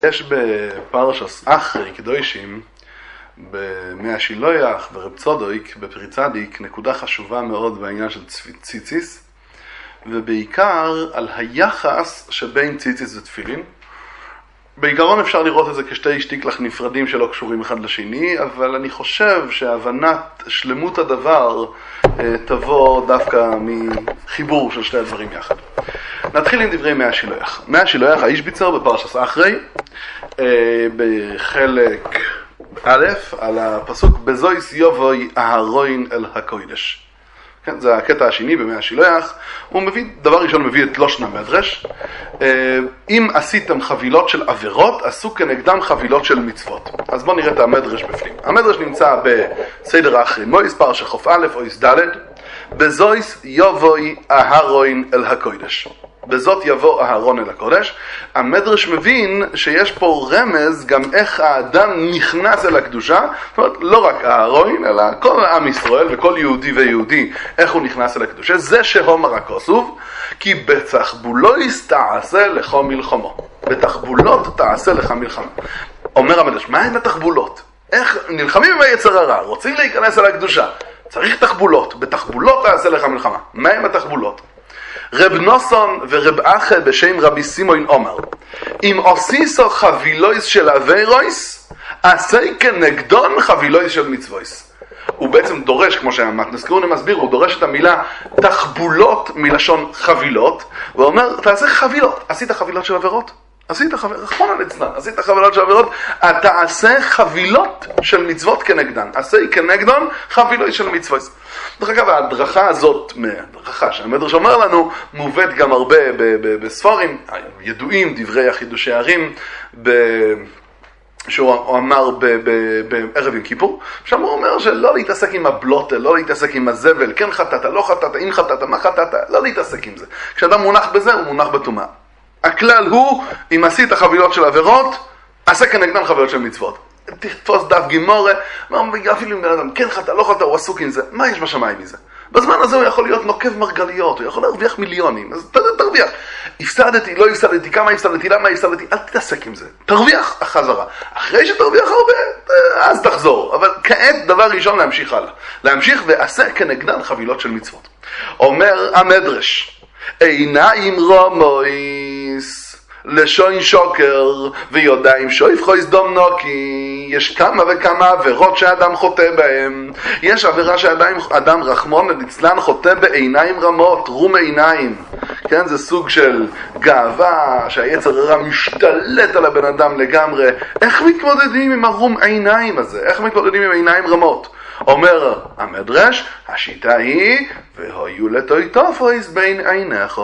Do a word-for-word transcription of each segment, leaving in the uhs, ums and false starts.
יש בפרשס אחרי קדושים, במאה שילויח ורב צודויק, בפרי צדיק, נקודה חשובה מאוד בעניין של ציציס, ובעיקר על היחס שבין ציציס ותפילין. בעיקרון אפשר לראות את זה כשתי שטיקלך נפרדים שלא קשורים אחד לשני, אבל אני חושב שהבנת שלמות הדבר תבוא דווקא מחיבור של שתי הדברים יחד. נתחיל עם דברי מאה שילויח. מאה שילויח, האיש ביצר בפרשס אחרי, בחלק א', על הפסוק בזויס יובוי אהרוין אל הקודש. כן, זה הקטע השני במאה שילויח. הוא מביא, דבר ראשון מביא את לושן המדרש. אם עשיתם חבילות של עבירות, עשו כנגדם חבילות של מצוות. אז בואו נראה את המדרש בפנים. המדרש נמצא בסדר האחרי מויס, פרשת חוף א', אויס ד', בזויס יובוי אהרוין אל הקודש. בזאת יבוא אהרון אל הקודש. המדרש מבין שיש פה רמז גם איך האדם נכנס אל הקדושה, זאת אומרת לא רק אהרון אלא כל עם ישראל וכל יהודי ויהודי איך הוא נכנס אל הקדושה. זה שהומר הכוסוב, כי בתחבולויס תעשה לך מלחמו, בתחבולות תעשה לך מלחמה. אומר המדרש, מה הם התחבולות? איך נלחמים עם היצר הרע, רוצים להיכנס אל הקדושה, צריך תחבולות, בתחבולות תעשה לך מלחמה. מה הם התחבולות? רב נוסון ורב אחא בשם רבי סימון אומר, אם עושיסו חבילויס של אבירויס, עשי כנגדון חבילויס של מצוויס. הוא בעצם דורש, כמו שהמתנס קרונה מסביר, הוא דורש את המילה תחבולות מלשון חבילות, ואומר, תעשה חבילות. עשית חבילות של עבירות? עשית חבילות, רחמנא ליצלן, עשית חבילות של עבירות, תעשה חבילות של מצוות כנגדן. עשי כנגדון חבילויס של מצוויס. דרך אגב, ההדרכה הזאת, הדרכה שהמדרש אומר לנו, מובאת גם הרבה בספרים, ידועים, דברי החידושי ערים, שהוא אמר בערב יום כיפור, שם הוא אומר שלא להתעסק עם הבלוטה, לא להתעסק עם הזבל, כן חטאת, לא חטאת, אם חטאת, מה חטאת, לא להתעסק עם זה. כשאדם מונח בזה, הוא מונח בטומאה. הכלל הוא, אם עשית חבילות של עבירות, עשה כנגדן חבילות של מצוות. תתפוס דף גימורה, אפילו אם בן אדם כן חטא, לא חטא, הוא עסוק עם זה, מה יש בשמיים מזה? בזמן הזה הוא יכול להיות נוקב מרגליות, הוא יכול להרוויח מיליונים, אז תרוויח. הפסדתי, לא הפסדתי, כמה הפסדתי, למה הפסדתי, אל תתעסק עם זה, תרוויח החזרה. אחרי שתרוויח הרבה, אז תחזור. אבל כעת דבר ראשון להמשיך הלאה. להמשיך ועשה כנגדן חבילות של מצוות. אומר המדרש, עיניים רומויס, לשון שוקר ויודעים שויפחו יסדום נוקי. יש כמה וכמה עבירות שאדם חוטא בהם. יש עבירה שאדם רחמון ליצלן חוטא בעיניים רמות, רום עיניים. כן, זה סוג של גאווה שהיצר הרע משתלט על הבן אדם לגמרי. איך מתמודדים עם הרום עיניים הזה? איך מתמודדים עם עיניים רמות? אומר המדרש, השיטה היא, והיו לטויטופויס בין עיניך.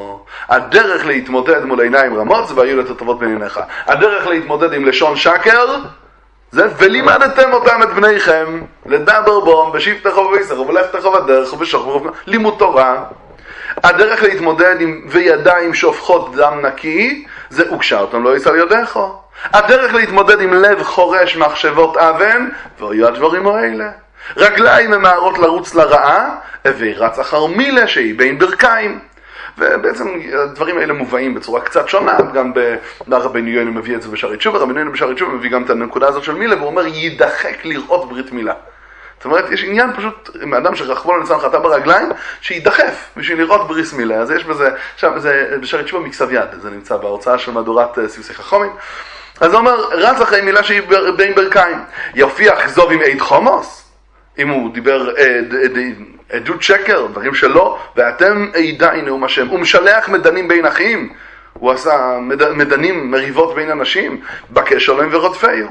הדרך להתמודד מול עיניים רמות זה והיו לטוטפות בין עיניך. הדרך להתמודד עם לשון שקר זה ולימדתם אותם את בניכם לדבר בום בשבתך ובביסך ובלכתך בדרך ובשוך לימוד תורה. הדרך להתמודד עם וידיים שופכות דם נקי זה וקשרתם לא יצא לידיך. הדרך להתמודד עם לב חורש מחשבות אבן והיו הדברים האלה. רגליים ממהרות לרוץ לרעה ורץ אחר מילה שהיא בין ברכיים. ובעצם הדברים האלה מובאים בצורה קצת שונה, גם רבי יוני מביא את זה בשערי תשובה, רבי יוני בשערי תשובה מביא גם את הנקודה הזאת של מילה, והוא אומר יידחק לראות ברית מילה. זאת אומרת, יש עניין פשוט עם האדם שרחבון לצלן חטא ברגליים, שידחף בשביל לראות ברית מילה. אז יש בזה, עכשיו זה בשערי תשובה מכסב יד, זה נמצא בהוצאה של מהדורת סיוסי חכמים. אז הוא אומר, רץ אחרי מילה שהיא בין ברכיים. יופיע חזוב עם עד חומוס, אם הוא דיבר עד, עד, עדות שקר, דברים שלו, ואתם עידי נאום השם. הוא משלח מדנים בין אחים, הוא עשה מדנים מריבות בין אנשים, בקש שלום ורודפיו.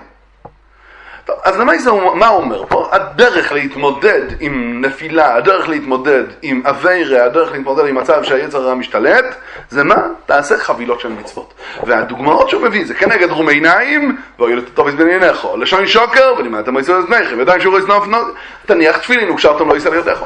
טוב, אז למה זה, מה הוא אומר פה? הדרך להתמודד עם נפילה, הדרך להתמודד עם אווירה, הדרך להתמודד עם מצב שהיצר הרע משתלט, זה מה? תעשה חבילות של מצוות. והדוגמאות שהוא מביא זה כנגד רום עיניים, והיו לטוטופויס בין עיניך, לשון שוקר, ולימדתם לא יצא לבניכם, ידיים שהוא יסנוף תניח תפילין וקשרתם לא יצא לידיך.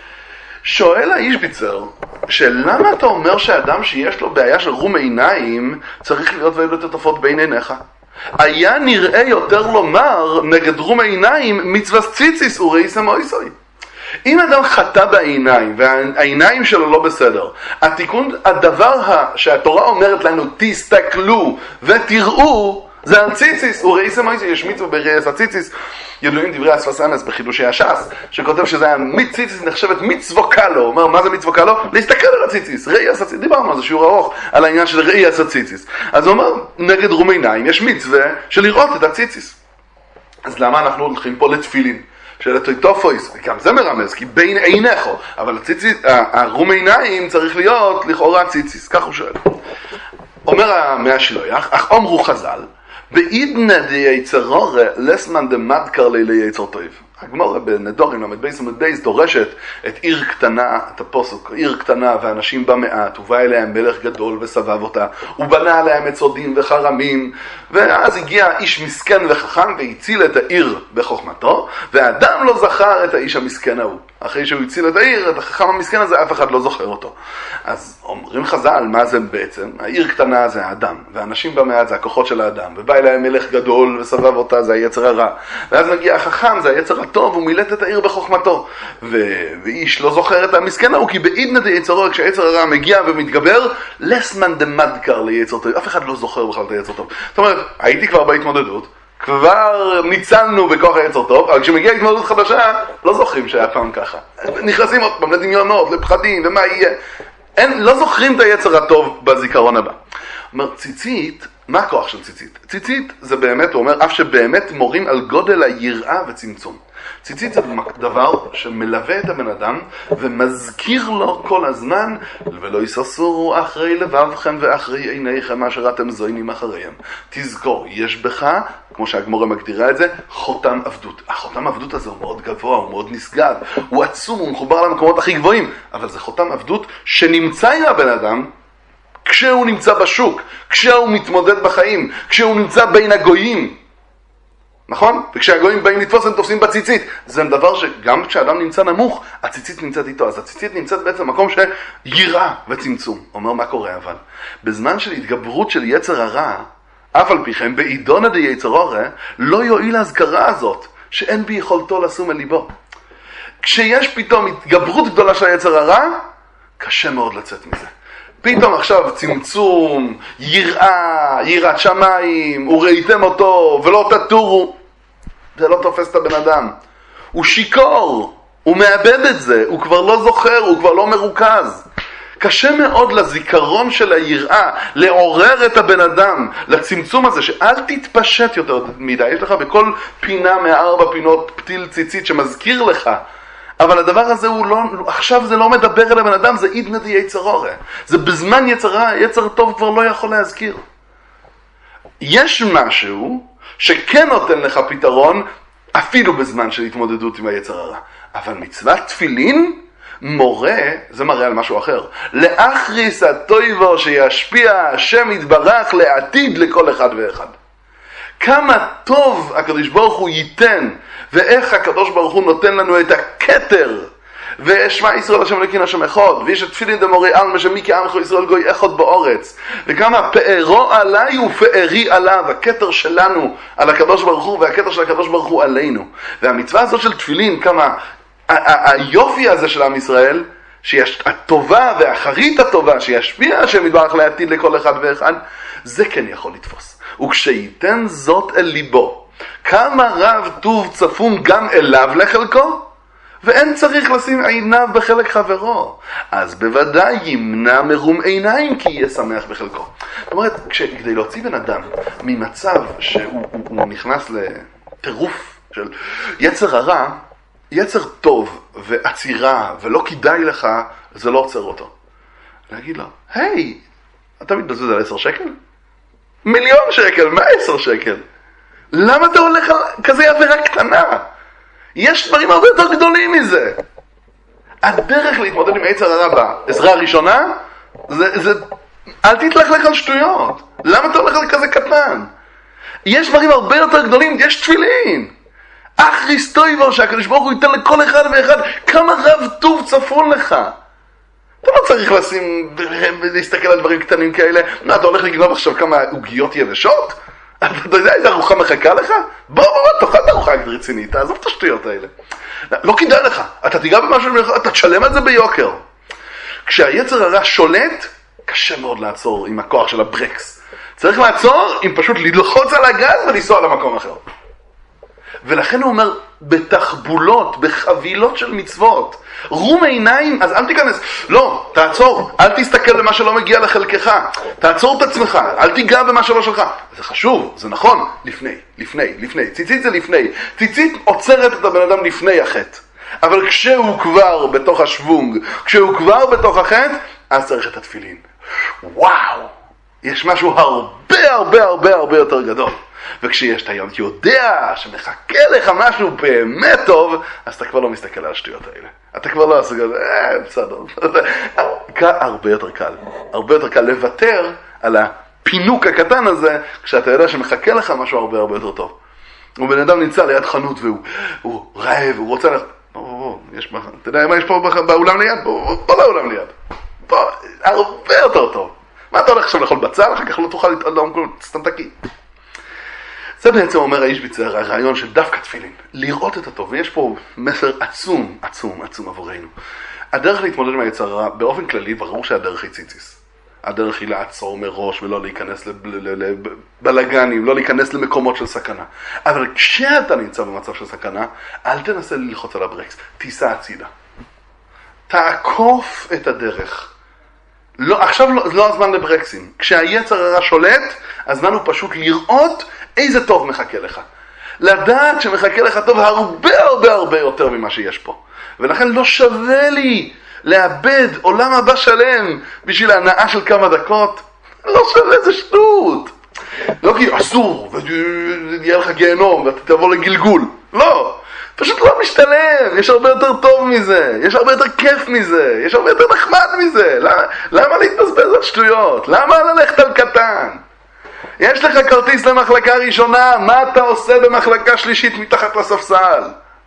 שואל האיש ביצר, שלמה אתה אומר שאדם שיש לו בעיה של רום עיניים צריך להיות והיו לטוטופות בין עיניך? היה נראה יותר לומר נגד רום עיניים מצווה ציציס וראיסה מויסוי. אם אדם חטא בעיניים והעיניים שלו לא בסדר, התיקון, הדבר שהתורה אומרת לנו תסתכלו ותראו, זה הציציס, הוא ראיס המויסי, יש מצווה בראיס הציציס, ידועים דברי הספס אמס בחידושי הש"ס, שכותב שזה היה ציציס נחשבת מצווה קלו, הוא אומר, מה זה מצווה קלו? להסתכל על הציציס, ראיס הציציס, דיברנו על זה שיעור ארוך, על העניין של ראיס הציציס. אז הוא אומר, נגד רום עיניים, יש מצווה של לראות את הציציס. אז למה אנחנו הולכים פה לתפילין? של הטויטופויס, גם זה מרמז, כי בין עיניך, אבל הציציס, הרום עיניים צריך להיות לכאורה ציציס, כך הוא שואל. אומר המהשילויח, אך אומרו חז"ל, בעידנא דייצרורה לסמן דמדקר ליצר טוב. הגמרא בנדורים למד בייס למד בייס דורשת את עיר קטנה, את הפוסק, עיר קטנה ואנשים בה מעט, ובא אליהם מלך גדול וסבב אותה, ובנה עליהם מצודים וחרמים, ואז הגיע איש מסכן וחכם והציל את העיר בחוכמתו, והאדם לא זכר את האיש המסכן ההוא. אחרי שהוא הציל את העיר, את החכם המסכן הזה, אף אחד לא זוכר אותו. אז אומרים חז"ל, מה זה בעצם? העיר קטנה זה האדם, ואנשים במעט זה הכוחות של האדם, ובא אליהם מלך גדול וסבב אותה, זה היצר הרע. ואז מגיע החכם, זה היצר הטוב, הוא מילט את העיר בחוכמתו. ו- ואיש לא זוכר את המסכן ההוא, כי בעידנא דייצרו, כשהיצר הרע מגיע ומתגבר, לסמן דמדקר ליצר טוב. אף אחד לא זוכר בכלל את היצר טוב. זאת אומרת, הייתי כבר בהתמודדות, כבר ניצלנו בכוח היצר טוב, אבל כשמגיעה התמודדות חדשה, לא זוכרים שהיה פעם ככה. נכנסים עוד פעם לדמיונות, לפחדים, ומה יהיה. אין, לא זוכרים את היצר הטוב בזיכרון הבא. אומר, ציצית, מה הכוח של ציצית? ציצית זה באמת, הוא אומר, אף שבאמת מורים על גודל היראה וצמצום. ציצית זה דבר שמלווה את הבן אדם ומזכיר לו כל הזמן, ולא יססורו אחרי לבבכם ואחרי עיניכם אשר אתם זוינים אחריהם. תזכור, יש בך, כמו שהגמרא מגדירה את זה, חותם עבדות. החותם עבדות הזה הוא מאוד גבוה, הוא מאוד נשגב, הוא עצום, הוא מחובר למקומות הכי גבוהים, אבל זה חותם עבדות שנמצא עם הבן אדם כשהוא נמצא בשוק, כשהוא מתמודד בחיים, כשהוא נמצא בין הגויים. נכון? וכשהגויים באים לתפוס הם תופסים בציצית. זה דבר שגם כשאדם נמצא נמוך, הציצית נמצאת איתו. אז הציצית נמצאת בעצם מקום שיראה וצמצום. אומר מה קורה אבל? בזמן של התגברות של יצר הרע, אף על פי כן, בעידנא דייצרורה, לא יועיל ההזכרה הזאת, שאין ביכולתו לשום אל ליבו. כשיש פתאום התגברות גדולה של יצר הרע, קשה מאוד לצאת מזה. פתאום עכשיו צמצום, יראה, יראת שמיים, וראיתם אותו ולא תטורו. זה לא תופס את הבן אדם. הוא שיקור, הוא מאבד את זה, הוא כבר לא זוכר, הוא כבר לא מרוכז. קשה מאוד לזיכרון של היראה, לעורר את הבן אדם, לצמצום הזה, שאל תתפשט יותר מדי. יש לך בכל פינה מארבע פינות פתיל ציצית שמזכיר לך, אבל הדבר הזה הוא לא, עכשיו זה לא מדבר אל הבן אדם, זה עידנא דייצרורה. זה בזמן יצרה, יצר טוב כבר לא יכול להזכיר. יש משהו שכן נותן לך פתרון, אפילו בזמן של התמודדות עם היצר הרע. אבל מצוות תפילין, מורה, זה מראה על משהו אחר. לאחריס הטויבו שישפיע השם יתברך לעתיד לכל אחד ואחד. כמה טוב הקדוש ברוך הוא ייתן, ואיך הקדוש ברוך הוא נותן לנו את הכתר, ושמע ישראל השם אלוקים השם אחד, ויש את תפילין דמורי עלמא שמי כעמך ישראל גוי אחד בארץ, וכמה פארו עליי ופארי עליו, הכתר שלנו על הקדוש ברוך הוא, והכתר של הקדוש ברוך הוא עלינו. והמצווה הזאת של תפילין, כמה היופי הזה של עם ישראל, שיש הטובה והאחרית הטובה שישפיע השם יתברך לעתיד לכל אחד ואחד, זה כן יכול לתפוס. וכשייתן זאת אל ליבו, כמה רב טוב צפון גם אליו לחלקו, ואין צריך לשים עיניו בחלק חברו, אז בוודאי ימנע מרום עיניים כי יהיה שמח בחלקו. זאת אומרת, כדי להוציא בן אדם ממצב שהוא הוא, הוא נכנס לטירוף של יצר הרע, יצר טוב ועצירה ולא כדאי לך, זה לא עוצר אותו. להגיד לו, היי, אתה מתבזבז על עשר שקל? מיליון שקל, מה עשר שקל? למה אתה הולך על כזה עבירה קטנה? יש דברים הרבה יותר גדולים מזה. הדרך להתמודד עם יצר הרע בעזרה הראשונה, זה, זה, אל תתלכלך על שטויות. למה אתה הולך על כזה קטן? יש דברים הרבה יותר גדולים, יש תפילין. אחריס טויבו שהקדוש ברוך הוא ייתן לכל אחד ואחד, כמה רב טוב צפון לך. אתה לא צריך לשים, להסתכל על דברים קטנים כאלה. מה, אתה הולך לגנוב עכשיו כמה עוגיות יבשות? אתה יודע איזה ארוחה מחכה לך? בוא, בוא, בוא, תאכל את ארוחה רצינית, תעזוב את השטויות האלה. לא כדאי לך, אתה תיגע במשהו, אתה תשלם על זה ביוקר. כשהיצר הרע שולט, קשה מאוד לעצור עם הכוח של הברקס. צריך לעצור עם פשוט ללחוץ על הגז ולנסוע למקום אחר. ולכן הוא אומר, בתחבולות, בחבילות של מצוות, רום עיניים, אז אל תיכנס, לא, תעצור, אל תסתכל במה שלא מגיע לחלקך, תעצור את עצמך, אל תיגע במה שלא שלך. זה חשוב, זה נכון, לפני, לפני, לפני, ציצית זה לפני, ציצית עוצרת את הבן אדם לפני החטא, אבל כשהוא כבר בתוך השוונג, כשהוא כבר בתוך החטא, אז צריך את התפילין. וואו, יש משהו הרבה הרבה הרבה הרבה יותר גדול. וכשיש אתה יודע שמחכה לך משהו באמת טוב, אז אתה כבר לא מסתכל על השטויות האלה. אתה כבר לא עושה כזה, אה, בסדר. הרבה יותר קל. הרבה יותר קל לוותר על הפינוק הקטן הזה, כשאתה יודע שמחכה לך משהו הרבה הרבה יותר טוב. ובן אדם נמצא ליד חנות והוא הוא רעב, הוא רוצה לך... יש, אתה יודע מה יש פה באולם ליד? פה לאולם ליד. פה, הרבה יותר טוב. מה אתה הולך עכשיו לאכול בצל? אחר כך לא תוכל לטעום כל סטנטקי. זה בעצם אומר האיש ביצר, הרעיון של דווקא תפילין, לראות את הטוב, ויש פה מסר עצום, עצום, עצום עבורנו. הדרך להתמודד עם היצר הרע, באופן כללי, ברור שהדרך היא ציציס. הדרך היא לעצור מראש ולא להיכנס לבלגנים, לא להיכנס למקומות של סכנה. אבל כשאתה נמצא במצב של סכנה, אל תנסה ללחוץ על הברקס, תיסע הצידה. תעקוף את הדרך. לא, עכשיו לא, לא הזמן לברקסים. כשהיצר הרע שולט, הזמן הוא פשוט לראות איזה טוב מחכה לך. לדעת שמחכה לך טוב הרבה הרבה הרבה יותר ממה שיש פה. ולכן לא שווה לי לאבד עולם הבא שלם בשביל ההנאה של כמה דקות. לא שווה, זה שטות. לא כי אסור, ויהיה לך גיהנום, ואתה תבוא לגלגול. לא. פשוט לא משתלם, יש הרבה יותר טוב מזה, יש הרבה יותר כיף מזה, יש הרבה יותר נחמד מזה. למה, למה להתבזבז על שטויות? למה ללכת על קטן? יש לך כרטיס למחלקה ראשונה, מה אתה עושה במחלקה שלישית מתחת לספסל?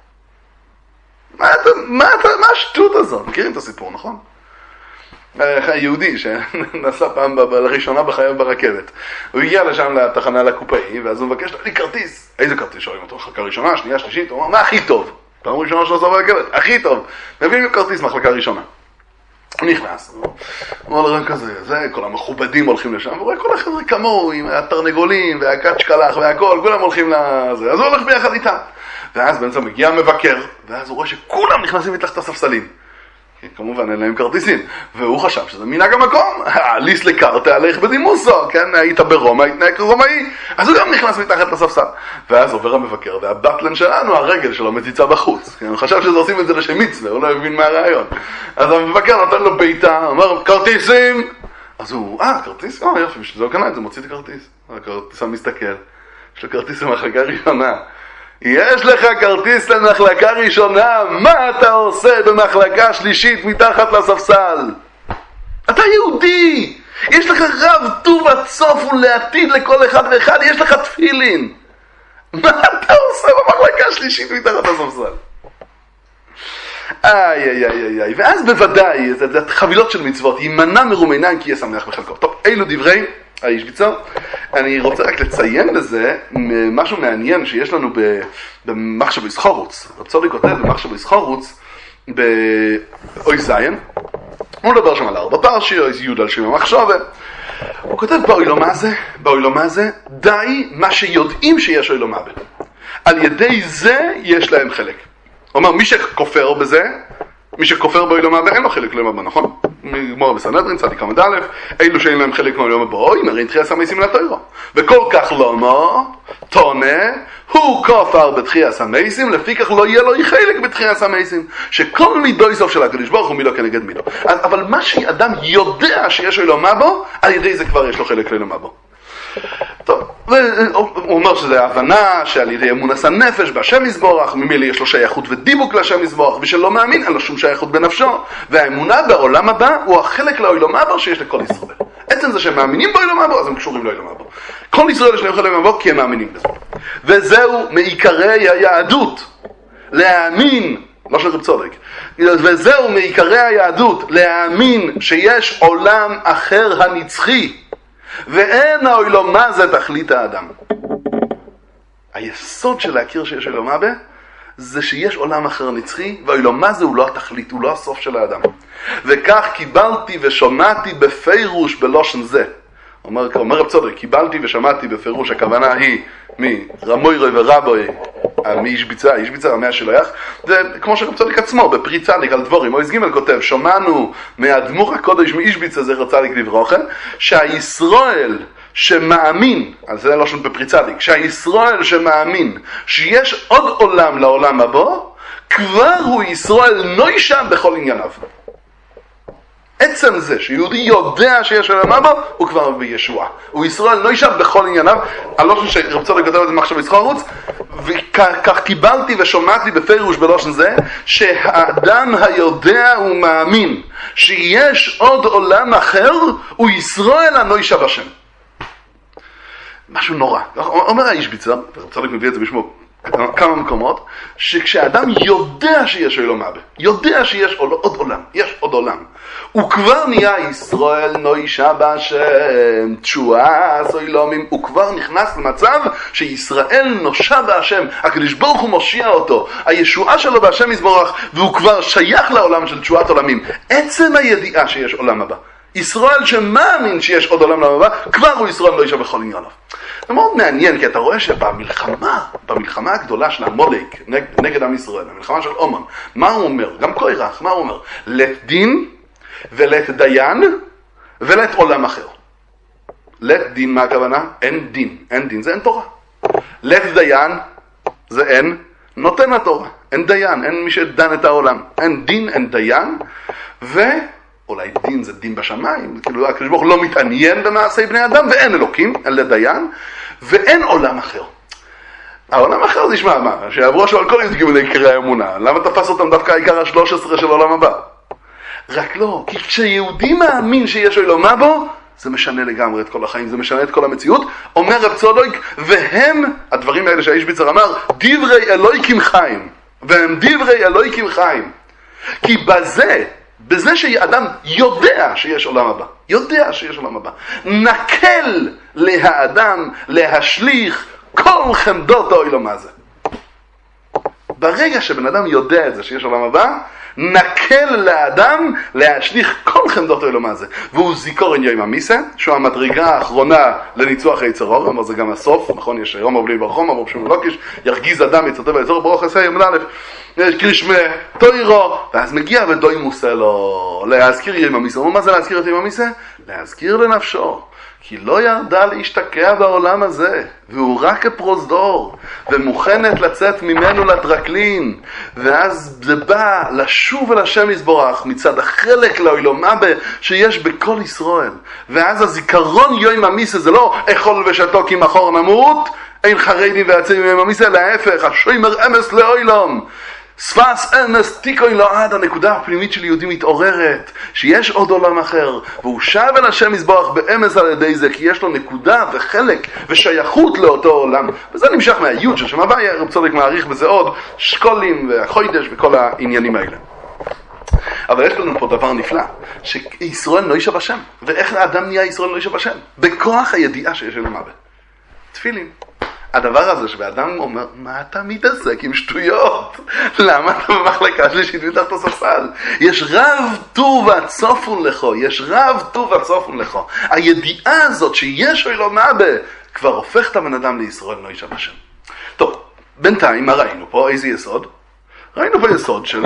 מה אתה, מה אתה, מה השטות הזאת? מכירים את הסיפור, נכון? היהודי שנסע פעם לראשונה בחייו ברכבת. הוא הגיע לשם לתחנה לקופאי, ואז הוא מבקש לי כרטיס. איזה כרטיס? שואלים אותו, מחלקה ראשונה, שנייה, שלישית? הוא אומר, מה הכי טוב? פעם ראשונה שלו עשה ברכבת, הכי טוב. מביאים לי כרטיס מחלקה ראשונה. הוא נכנס, הוא אומר לרם כזה, זה, כל המכובדים הולכים לשם, והוא רואה כל החבר'ה כמוהו, עם התרנגולים והקאץ' קלח והכל, כולם הולכים לזה, אז הוא הולך ביחד איתם. ואז באמצע מגיע המבקר, ואז הוא רואה שכולם נכנסים מתחת הספסלים. כמובן אין להם כרטיסים, והוא חשב שזה מנהג המקום, ליס לקרטה הלך בדימוסו, כן, היית ברומא, התנהג כרומאי, אז הוא גם נכנס מתחת לספסל. ואז עובר המבקר, והבטלן שלנו, הרגל שלו מציצה בחוץ, כן, הוא חשב שזה עושים את זה לשם מצווה, הוא לא הבין מה הרעיון. אז המבקר נתן לו ביתה, אמר, כרטיסים! אז הוא, אה, כרטיס? אה, יופי, בשביל זה הוא קנה את זה, מוציא את הכרטיס. הכרטיסן מסתכל, יש לו כרטיס למחלקה ראשונה. יש לך כרטיס למחלקה ראשונה, מה אתה עושה במחלקה שלישית מתחת לספסל? אתה יהודי, יש לך רב טוב עד סוף ולעתיד לכל אחד ואחד, יש לך תפילין. מה אתה עושה במחלקה שלישית מתחת לספסל? איי איי איי איי, ואז בוודאי, זה, זה חבילות של מצוות, יימנע מרום עיניים כי יהיה שמח בחלקו. טוב, אילו דברי האיש ביצר. אני רוצה רק לציין לזה משהו מעניין שיש לנו במחשב ישחורוץ. רב צורי כותב במחשב ישחורוץ באוי זיין, הוא מדבר שם על ארבע פרשי, אוי יהוד על שם המחשבה. הוא כותב באוי לא מה זה, באוי לא מה זה, די מה שיודעים שיש אוי לא מה בין. על ידי זה יש להם חלק. הוא אומר, מי שכופר בזה, מי שכופר באוי לא מה בין, אין לו חלק לא מה בין, נכון? גמור בסנהדרין, צדיק עמוד א', אילו שאין להם חלק מאוי לא מה בוי, מראים תחייס המייסים לתוירו. וכל כך לא מה, תונה, הוא כופר בתחייס המייסים, לפי כך לא יהיה לו חלק בתחייס המייסים, שכל מידוי סוף של הקדוש ברוך הוא מידו כנגד מידו. אבל מה שאדם יודע שיש אוי לא מה בו, על ידי זה כבר יש לו חלק לא מה בו. טוב, הוא אומר שזה ההבנה שעל ידי אמונס הנפש בהשם יזבורך, ממילא יש לו שייכות ודיבוק להשם יזבורך, ושלא מאמין, אין לו שום שייכות בנפשו, והאמונה בעולם הבא הוא החלק לאוילום הבא שיש לכל ישראל. עצם זה שהם מאמינים באוילום הבא, אז הם קשורים לאוילום הבא. כל ישראל יש להם חלק לאוילום הבא כי הם מאמינים בזה. וזהו מעיקרי היהדות, להאמין, לא של רב צודק, וזהו מעיקרי היהדות, להאמין שיש עולם אחר הנצחי, ואין האוילום מה זה תכלית האדם. היסוד של להכיר שיש אוילום מה בה, זה שיש עולם אחר נצחי, והאוילום מה זה הוא לא התכלית, הוא לא הסוף של האדם. וכך קיבלתי ושומעתי בפירוש בלושן זה. אומר, אומר רב צודק, קיבלתי ושמעתי בפירוש, הכוונה היא מרמוירי ורבוי, מאיש ביצה, איש ביצה המאה שלח, זה כמו שרב צודק עצמו, בפרי צדיק על דבורים, אויז ג' כותב, שומענו מהדמוך הקודש מאיש ביצה, זכר צדיק לברוכה, שהישראל שמאמין, אז זה לא שום בפרי צדיק, שהישראל שמאמין שיש עוד עולם לעולם הבא, כבר הוא ישראל נוישה בכל ענייניו. עצם זה שיהודי יודע שיש עולם הבא, הוא כבר בישוע. הוא ישראל נוישה בכל ענייניו. הלושן שרב צודק כותב את זה מחשב יצחק ערוץ, וכך קיבלתי ושומעתי בפירוש בלושן זה, שהאדם היודע ומאמין שיש עוד עולם אחר, הוא ישראל הנוישה בשם. משהו נורא. אומר האיש ביצה, רב צודק מביא את זה בשמו כמה מקומות, שכשאדם יודע שיש עולם הבא, יודע שיש עוד עולם, יש עוד עולם, הוא כבר נהיה ישראל נוישה בשם, תשועה סוילומים, הוא כבר נכנס למצב שישראל נושה בהשם, הקדוש ברוך הוא מושיע אותו, הישועה שלו בהשם יזברך, והוא כבר שייך לעולם של תשועת עולמים. עצם הידיעה שיש עולם הבא, ישראל שמאמין שיש עוד עולם לעולם הבא, כבר הוא ישראל נוישה בכל ענייניו. זה מאוד מעניין, כי אתה רואה שבמלחמה, במלחמה הגדולה של המולק נגד, נגד עם ישראל, המלחמה של אומן, מה הוא אומר? גם קורח, מה הוא אומר? לת דין ולת דיין ולת עולם אחר. לת דין, מה הכוונה? אין דין, אין דין, זה אין תורה. לת דיין זה אין נותן התורה, אין דיין, אין מי שדן את העולם. אין דין, אין דיין, ואולי דין זה דין בשמיים, כאילו הקדוש ברוך הוא לא מתעניין במעשי בני אדם, ואין אלוקים, אין לדיין, ואין עולם אחר. העולם אחר זה ישמע מה, שיעברו השו על כל ידגיעו לעיקרי האמונה, למה תפס אותם דווקא העיקר ה-שלוש עשרה של העולם הבא? רק לא, כי כשיהודי מאמין שיש עולם הבא, זה משנה לגמרי את כל החיים, זה משנה את כל המציאות. אומר רב צודק, והם, הדברים האלה שהאיש ביצר אמר, דברי אלוהיקים חיים, והם דברי אלוהיקים חיים. כי בזה, בזה שאדם יודע שיש עולם הבא, יודע שיש עולם הבא, נקל להאדם להשליך כל חמדות העולם הזה. ברגע שבן אדם יודע את זה שיש עולם הבא, נקל לאדם להשליך כל חמדות העולם הזה. והוא זיכרון יום המיסה, שהוא המדרגה האחרונה לניצוח היצר אור, אבל זה גם הסוף, נכון? יש יום הבלי ברחום, אמרו בשום אלוקיש, ירגיז אדם יצרתו ויצר ברוך עשה יום א', קרישמה, תוירו, ואז מגיע ודוי מוסה לו, להזכיר יום המיסה. מה זה להזכיר את יום המיסה? להזכיר לנפשו. כי לא ירדה להשתקע בעולם הזה, והוא רק כפרוזדור, ומוכנת לצאת ממנו לדרקלין, ואז זה בא לשוב אל השם יזברך, מצד החלק לעולם הבא שיש בכל ישראל. ואז הזיכרון יום המיסה זה לא אכול ושתו כי מחר נמות, אין חרדים ויצאים יום המיסה, להפך, השוימר אמס לעולם. ספס אמס תיקוי לעד, הנקודה הפנימית של יהודי מתעוררת, שיש עוד עולם אחר, והוא שב אל השם יזברך באמס על ידי זה, כי יש לו נקודה וחלק ושייכות לאותו עולם. וזה נמשך מהיוד ששם הבא, רב צודק מעריך בזה עוד, שקולים והחוידש וכל העניינים האלה. אבל יש לנו פה דבר נפלא, שישראל נוישה בשם. ואיך האדם נהיה ישראל נוישה בשם? בכוח הידיעה שיש עולם הבא. תפילין. הדבר הזה שבאדם אומר, מה אתה מתעסק עם שטויות? למה אתה במחלקה שלישית מתחת הספסל? יש רב טוב וצופון לך, יש רב טוב וצופון לך. הידיעה הזאת שיש עולם הבא, כבר הופך את הבן אדם לישראל נוישה בשם. טוב, בינתיים מה ראינו פה? איזה יסוד? ראינו פה יסוד של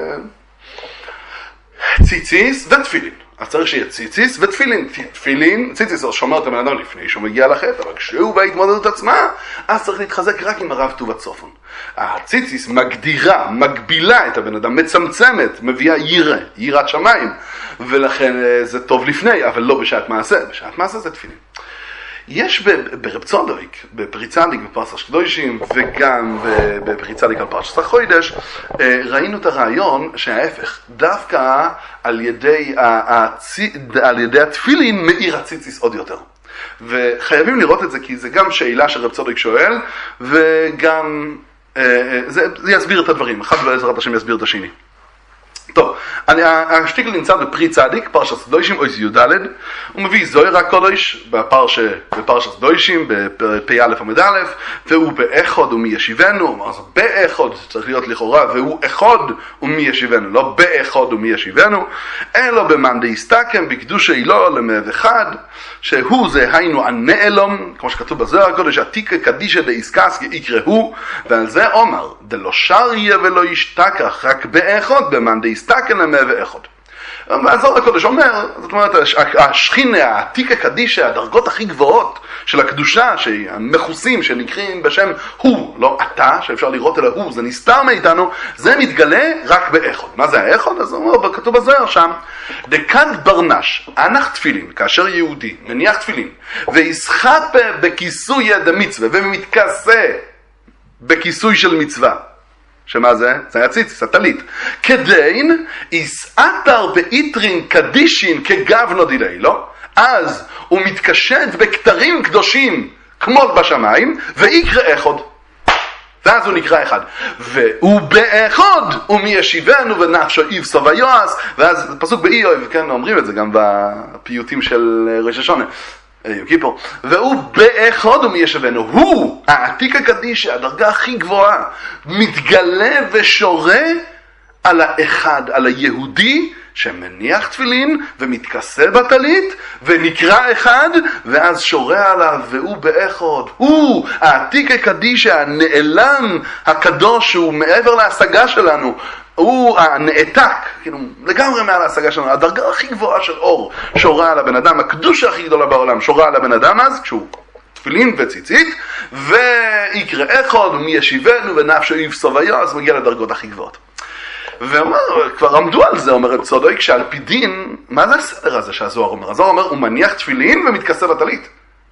ציציס ותפילין. אז צריך שיהיה ציציס ותפילין. תפילין, ציציס שומר את הבן אדם לפני שהוא מגיע לחטא, אבל כשהוא בהתמודדות עצמה, אז צריך להתחזק רק עם הרב טוב הצופון. הציציס מגדירה, מגבילה את הבן אדם, מצמצמת, מביאה ירא, יראת שמיים, ולכן זה טוב לפני, אבל לא בשעת מעשה. בשעת מעשה זה תפילין. יש ברב צודק, בפרי צדיק בפרשת קדושים, וגם בפרי צדיק על פרשת החוידש, ראינו את הרעיון שההפך, דווקא על ידי, על ידי התפילין מאיר הציציס עוד יותר. וחייבים לראות את זה, כי זה גם שאלה שרב צודק שואל, וגם זה, זה יסביר את הדברים, אחד בעזרת השם יסביר את השני. טוב, אני, השטיקל נמצא בפרי צדיק, פרשת דוישים, אויס י"ד, הוא מביא זוהר הקודש בפרש, בפרשת דוישים, בפ"א עמוד א', והוא באחד ומי ישיבנו, אומר זה באחד, צריך להיות לכאורה, והוא אחד ומי ישיבנו, לא באחד ומי ישיבנו, אלא במאן דאיסתכם בקדושי אילו למאה אחד, שהוא זה היינו הנעלום, כמו שכתוב בזוהר הקודש, עתיקה קדישא דאיסקס יקראו, ועל זה אומר, דלא שריה ולא ישתכח, רק באחד במאן דאיסתכם למאה ואחד. והזוהר הקודש אומר, זאת אומרת, השכינה, העתיקה קדישא, הדרגות הכי גבוהות של הקדושה, המכוסים שנקראים בשם הוא, לא אתה, שאפשר לראות אלא הוא, זה נסתר מאיתנו, זה מתגלה רק באחד. מה זה האחד? אז הוא אומר, כתוב בזוהר שם, דקד ברנש, אנח תפילין, כאשר יהודי מניח תפילין, ויסחט בכיסוי דמצווה, ומתכסה בכיסוי של מצווה, שמה זה? זה היה ציציס, הטלית. כדין, יסעתר באיטרין קדישין כגבנו דילי, לא? אז הוא מתקשט בכתרים קדושים כמו בשמיים, ויקרא אחד. ואז הוא נקרא אחד. והוא באחד, ומי ישיבנו ונפשו יבשו ויועש, ואז פסוק באיוב, כן, אומרים את זה גם בפיוטים של ראש השונה. יום כיפור, והוא באחד ומי ישבנו, הוא העתיק הקדישא, הדרגה הכי גבוהה, מתגלה ושורה על האחד, על היהודי שמניח תפילין ומתכסה בטלית ונקרא אחד, ואז שורה עליו והוא באחד, הוא העתיק הקדישא, הנעלם הקדוש, שהוא מעבר להשגה שלנו, הוא הנעתק, כאילו, לגמרי מעל ההשגה שלנו, הדרגה הכי גבוהה של אור שורה על הבן אדם, הקדושה הכי גדולה בעולם שורה על הבן אדם אז, כשהוא תפילין וציצית, ויקרא אחד ומי ישיבנו ונפשו יבשו ויועש, מגיע לדרגות הכי גבוהות. ואומר, כבר עמדו על זה, אומר צודק, שעל פי דין, מה זה הסדר הזה שהזוהר אומר? הזוהר אומר, הוא מניח תפילין ומתכסה בטלית.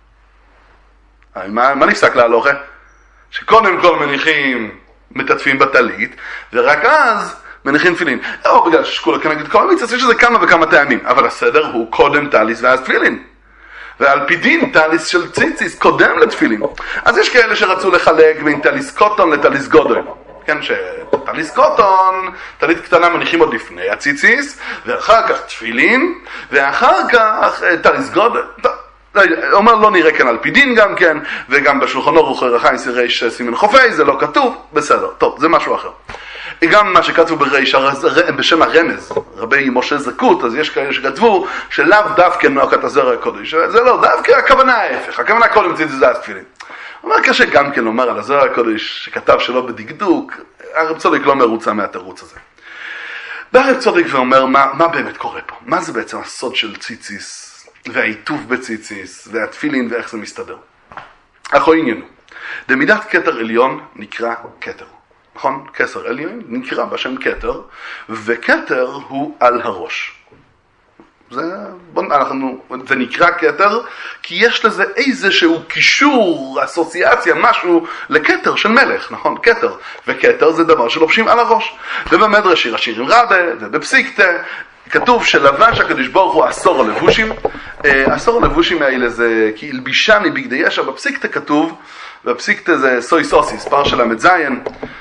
מה, מה נפסק להלוכה? שקודם כל מניחים מטטפים בטלית, ורק אז מניחים תפילין. או בגלל ששכולה כנגד כל המצוות, יש לזה כמה וכמה טעמים, אבל הסדר הוא קודם טליס ואז תפילין. ועל פי דין טליס של ציציס קודם לתפילין. אז יש כאלה שרצו לחלק בין טליס קוטון לטליס גודל. כן, שטליס קוטון, טלית קטנה מניחים עוד לפני הציציס, ואחר כך תפילין, ואחר כך טליס גודל. אומר לא נראה כאן על פי דין גם כן, וגם בשולחן אורוך רחיים ריש סימן חופי, זה לא כתוב, בסדר, טוב, זה משהו אחר. גם מה שכתבו בריש, בשם הרמז, רבי משה זקות, אז יש כאלה שכתבו שלאו דווקא נועקת הזוהר הקודש, זה לא, דווקא הכוונה ההפך, הכוונה קודם ציציס זה התפילין. אומר קשה גם כן לומר על הזוהר הקודש שכתב שלא בדקדוק, הרב צודק לא מרוצה מהתירוץ הזה. והרב צודק ואומר מה, מה באמת קורה פה, מה זה בעצם הסוד של ציציס, והעיטוף בציציס, והתפילין ואיך זה מסתדר. אחו עניינו, דמידת כתר עליון נקרא כתר, נכון? כסר עליון נקרא בשם כתר, וכתר הוא על הראש. זה, בוא, אנחנו, זה נקרא כתר, כי יש לזה איזשהו קישור, אסוציאציה, משהו לכתר של מלך, נכון? כתר. וכתר זה דבר שלובשים על הראש. ובמדרש שיר השירים רדה, ובפסיקתא, כתוב שלבש הקדוש ברוך הוא עשור הלבושים. עשור הלבושים האלה זה כי הלבישני בגדי ישע, בפסיקתא כתוב, בפסיקתא זה סוי סוסיס, פר של המדזיין,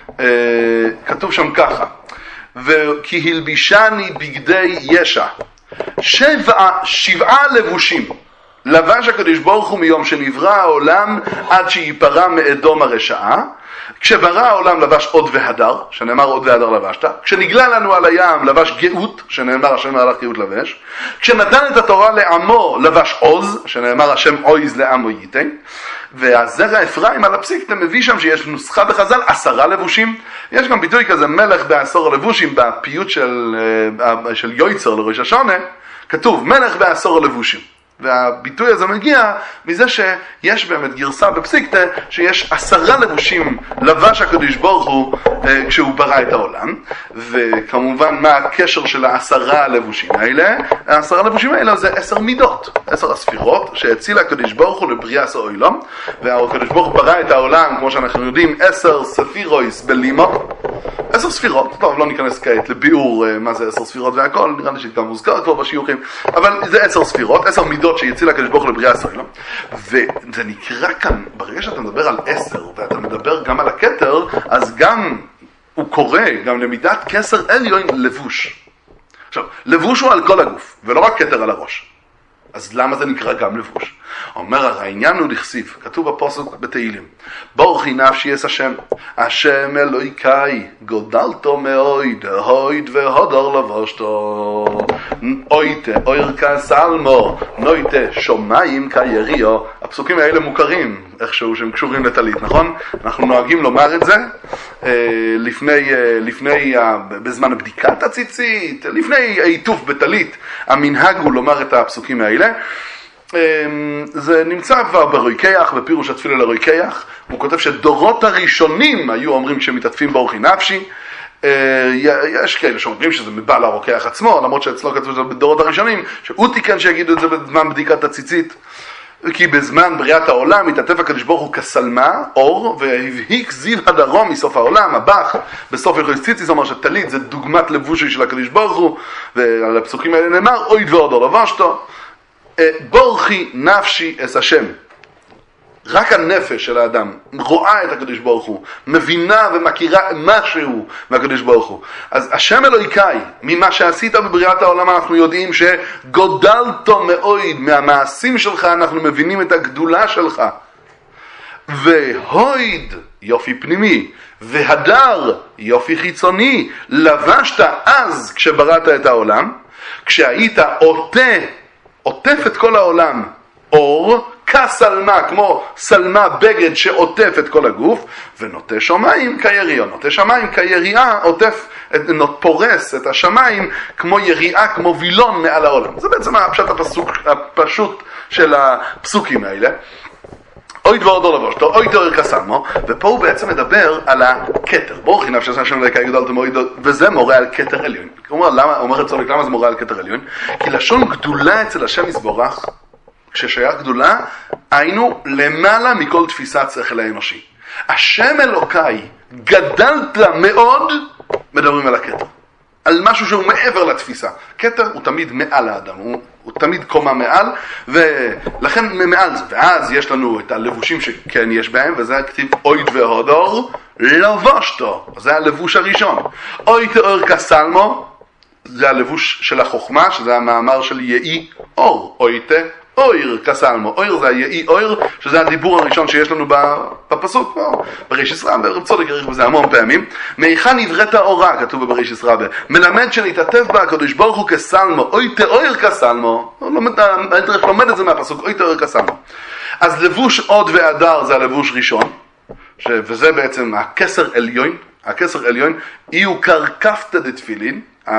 כתוב שם ככה, וכי הלבישני בגדי ישע. שבע, שבעה לבושים לבש הקדוש ברוך הוא מיום שנברא העולם עד שיפרע מאדום הרשעה. כשברא העולם לבש עוד והדר, שנאמר עוד והדר לבשת. כשנגלה לנו על הים לבש גאות, שנאמר השם הלך גאות לבש. כשנתן את התורה לעמו לבש עוז, שנאמר השם עוז לעמו ייתן. והזרע אפרים על הפסיקתא מביא שם שיש נוסחה בחז"ל עשרה לבושים. יש גם ביטוי כזה מלך בעשור לבושים בפיוט של, של יויצר לראש השונה, כתוב מלך בעשור לבושים. והביטוי הזה מגיע מזה שיש באמת גרסה בפסיקתא שיש עשרה לבושים לבש הקדוש ברוך הוא אה, כשהוא ברא את העולם. וכמובן מה הקשר של העשרה לבושים האלה? העשרה לבושים האלה זה עשר מידות, עשר הספירות שהצילה הקדוש ברוך הוא לבריאת העולם. והקדוש ברוך הוא ברא את העולם כמו שאנחנו יודעים עשר ספירויס בלימו, עשר ספירות. טוב, לא ניכנס כעת לביאור אה, מה זה עשר ספירות והכל, נראה לי שגם מוזכר כבר בשיעורים, אבל זה עשר ספירות, עשר מידות שיציל הקדוש ברוך הוא לבריאת העולם. וזה נקרא כאן, ברגע שאתה מדבר על עשר ואתה מדבר גם על הכתר, אז גם הוא קורא גם למידת כסר עליון לבוש. עכשיו, לבוש הוא על כל הגוף, ולא רק כתר על הראש. אז למה זה נקרא גם לבוש? אומר, העניין הוא לכסיב, כתוב בפסוק בתהילים, בורכי נפשי אס השם, השם אלוהיקאי, גודלתו מאויד, הויד והודר לבושתו, אויתה, אויר כסלמו, נויתה, שומעים כיריו. הפסוקים האלה מוכרים, איכשהו שהם קשורים לטלית, נכון? אנחנו נוהגים לומר את זה לפני, לפני, בזמן בדיקת הציצית, לפני העיטוף בטלית, המנהג הוא לומר את הפסוקים האלה. זה נמצא כבר ברויקח, בפירוש התפילה לרויקח. הוא כותב שדורות הראשונים היו אומרים כשמתעטפים בורכי נפשי. יש כאלה שאומרים שזה מבעל הרוקח עצמו, למרות שאצלו כתוב שזה בדורות הראשונים, שהוא תיקן שיגידו את זה בזמן בדיקת הציצית. כי בזמן בריאת העולם התעטף הקדוש ברוך הוא כסלמה, אור, והבהיק זיו הדרום מסוף העולם, הבח, בסוף הלכות ציציס אומר שטלית זה דוגמת לבושי של הקדוש ברוך הוא, ועל הפסוקים האלה נאמר, אויד והודר לבשתו, בורכי נפשי אס השם. רק הנפש של האדם רואה את הקדוש ברוך הוא, מבינה ומכירה משהו מהקדוש ברוך הוא. אז השם אלוהיקאי, ממה שעשית בבריאת העולם אנחנו יודעים שגודלתו מאוד, מהמעשים שלך אנחנו מבינים את הגדולה שלך. והויד, יופי פנימי, והדר, יופי חיצוני, לבשת אז כשבראת את העולם, כשהיית עוטה, עוטף את כל העולם, אור, כסלמה, כמו סלמה בגד שעוטף את כל הגוף, ונוטה שמיים כיריעה. נוטה שמיים כיריעה, עוטף, פורס את השמיים כמו יריעה, כמו וילון מעל העולם. זה בעצם הפשט הפסוק, הפשוט של הפסוקים האלה. אוי דבורדו לבושתו, אוי תאיר כסלמו, ופה הוא בעצם מדבר על הכתר. בורכי נפשי אס השם אלוהיקאי גדלתו מאויד, וזה מורה על כתר עליון. הוא אומר, למה, אומר את צורך, למה זה מורה על כתר עליון? כי לשון גדולה אצל השם יסבורך, כששייך גדולה, היינו למעלה מכל תפיסת שכל האנושי. השם אלוקאי, גדלת מאוד, מדברים על הכתר. על משהו שהוא מעבר לתפיסה. כתר הוא תמיד מעל האדם, הוא, הוא תמיד קומה מעל, ולכן מעל זה. ואז יש לנו את הלבושים שכן יש בהם, וזה הכתיב אויד והודר, לבושתו. זה הלבוש הראשון. אוי תאיר כסלמו, זה הלבוש של החוכמה, שזה המאמר של יאי אור, אויתה. אויר כסלמו, אויר זה היאי אויר, שזה הדיבור הראשון שיש לנו בפסוק, בריש רבה, רב צודק יאריך בזה המון פעמים. מהיכן נבראת האורה, כתוב בריש רבה, מלמד שנתעטף בה הקדוש ברוך הוא כסלמו, אוי תאיר כסלמו, הדרך לומד את זה מהפסוק, אוי תאיר כסלמו. אז לבוש עוד והדר זה הלבוש ראשון, וזה בעצם הכסר עליון, הכסר עליון, אי קרקפתא דתפילין,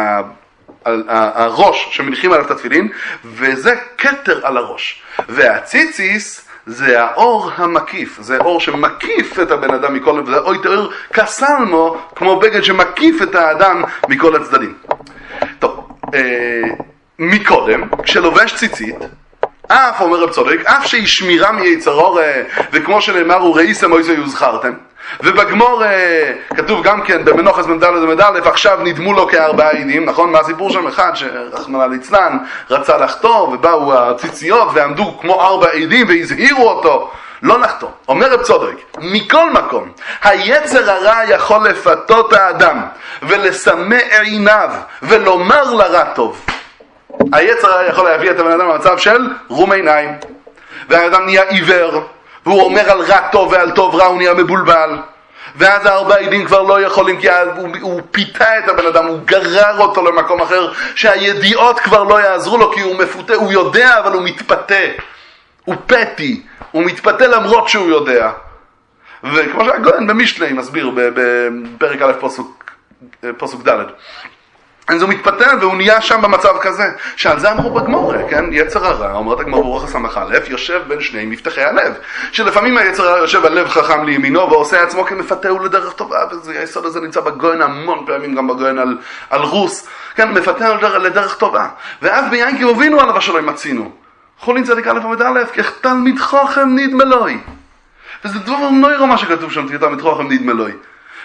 הראש שמניחים עליו את התפילין, וזה כתר על הראש. והציציס זה האור המקיף, זה אור שמקיף את הבן אדם מכל, וזה אוי תאיר כסלמו, כמו בגד שמקיף את האדם מכל הצדדים. טוב, אה, מקודם, כשלובש ציצית, אף אומר רב צודק, אף שהיא שמירה מיצרו, וכמו שנאמר, הוא ראיסם אוי זה יוזכרתם, ובגמור כתוב גם כן במנוחס מ"ד ומ"א, עכשיו נדמו לו כארבעה עדים, נכון? מה הסיפור שם? אחד שרחמנא ליצלן רצה לחתור ובאו הציציות ועמדו כמו ארבע עדים והזהירו אותו לא לחתור. אומר רב צודק, מכל מקום היצר הרע יכול לפתות האדם ולסמא עיניו ולומר לרע טוב. היצר הרע יכול להביא את הבן אדם למצב של רום עיניים, והאדם נהיה עיוור, והוא אומר על רע טוב ועל טוב רע, הוא נהיה מבולבל, ואז הארבע עדים כבר לא יכולים, כי הוא, הוא פיתה את הבן אדם, הוא גרר אותו למקום אחר, שהידיעות כבר לא יעזרו לו, כי הוא מפותה, הוא יודע אבל הוא מתפתה, הוא פתי, הוא מתפתה למרות שהוא יודע. וכמו שהגויין במשלי מסביר בפרק א' פסוק, פסוק ד', אז הוא מתפתל והוא נהיה שם במצב כזה, שעל זה אמרו בגמורה, כן? יצר הרע, אומרת הגמורה ברוך הסמך א', יושב בין שני מפתחי הלב, שלפעמים היצר הרע יושב על לב חכם לימינו, ועושה עצמו כמפתה ולדרך טובה, והיסוד הזה נמצא בגויין המון פעמים, גם בגויין על, על רוס, כן? מפתה לדרך טובה, ואז ביין כי הובינו עליו שלא מצינו, חולין צדיק א' עמוד א', כתלמיד חכם נדמה לוי, וזה דבר נוירו מה שכתוב שם, כתלמיד חכם נדמה לוי,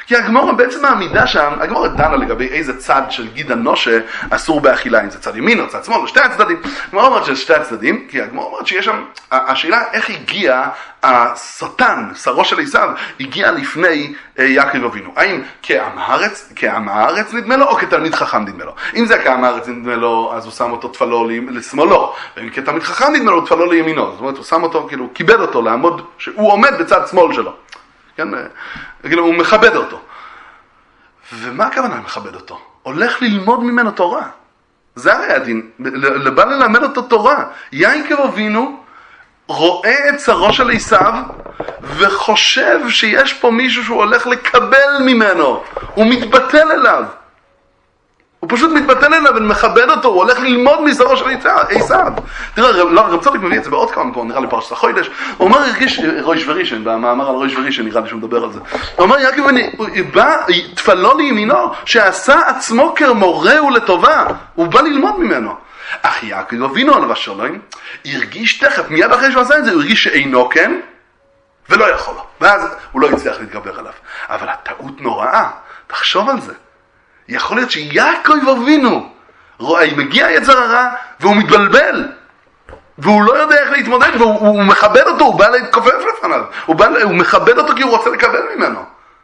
כי הגמורה בעצם העמידה שם, הגמורה דנה לגבי איזה צד של גיד הנושה אסור באכילה, אם זה צד ימין או צד שמאל, או שתי הצדדים. הגמורה אומרת שזה שתי הצדדים, כי הגמורה אומרת שיש שם, השאלה איך הגיע השטן, שרו של עשיו, הגיע לפני יעקב אבינו. האם כעם הארץ, כעם הארץ נדמה לו, או כתלמיד חכם נדמה לו? אם זה כעם הארץ נדמה לו, אז הוא שם אותו תפלו לשמאלו, ואם כתלמיד חכם נדמה לו, תפלו לימינו. זאת אומרת, הוא שם אותו, כאילו, קיבל אותו לעמוד, שהוא עומד בצד שמאל שלו. כן? כאילו, הוא מכבד אותו. ומה הכוונה מכבד אותו? הולך ללמוד ממנו תורה. זה הרי הדין, לבא ללמד אותו תורה. יעקב אבינו רואה את שרו של עשיו וחושב שיש פה מישהו שהוא הולך לקבל ממנו. הוא מתבטל אליו. הוא פשוט מתבטל אליו ומכבד אותו, הוא הולך ללמוד משרו של עשיו. תראה, רב צדיק מביא את זה בעוד כמה מקום, נראה לי פרשת החודש. הוא אומר, הרגיש רויש ורישן, במאמר על רויש ורישן, נראה לי שהוא מדבר על זה. הוא אומר, יעקב בא, תפלו לימינו, שעשה עצמו כמורהו לטובה, הוא בא ללמוד ממנו. אך יעקב אבינו עליו השלום, הרגיש תכף, מיד אחרי שהוא עשה את זה, הוא הרגיש שאינו כן, ולא יכול לו. ואז הוא לא הצליח להתגבר עליו. אבל הטעות נוראה, תחשוב על זה. יכול להיות שיעקב אבינו רואה, מגיע יצר הרע והוא מתבלבל והוא לא יודע איך להתמודד והוא הוא מכבד אותו, הוא בא להתכופף לפניו, הוא, בא, הוא מכבד אותו כי הוא רוצה לקבל ממנו.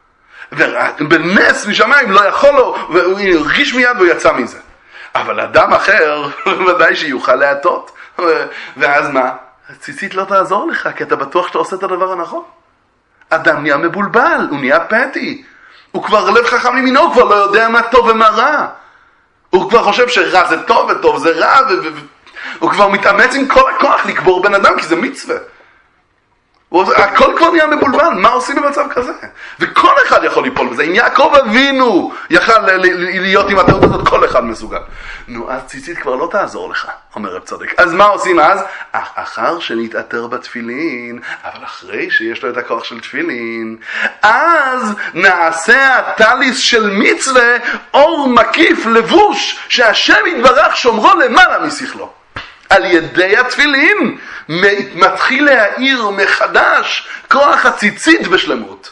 ובנס משמיים לא יכול לו, והוא הרגיש מיד והוא יצא מזה. אבל אדם אחר ודאי שיוכל להטות. ואז מה? ציצית לא תעזור לך, כי אתה בטוח שאתה עושה את הדבר הנכון. אדם נהיה מבולבל, הוא נהיה פתי. הוא כבר לב חכם לימינו, הוא כבר לא יודע מה טוב ומה רע. הוא כבר חושב שרע זה טוב וטוב זה רע, והוא כבר מתאמץ עם כל הכוח לקבור בן אדם, כי זה מצווה. הכל כבר נהיה מבולבל, מה עושים במצב כזה? וכל אחד יכול ליפול בזה, אם יעקב אבינו יכל להיות עם הטעות הזאת, כל אחד מסוגל. נו, אז ציצית כבר לא תעזור לך, אומר רב צדיק. אז מה עושים אז? אך אחר שנתעטר בתפילין, אבל אחרי שיש לו את הכוח של תפילין, אז נעשה הטליס של מצווה, אור מקיף לבוש, שהשם יתברך שומרו למעלה משכלו. על ידי התפילין מתחיל להאיר מחדש כוח הציצית בשלמות.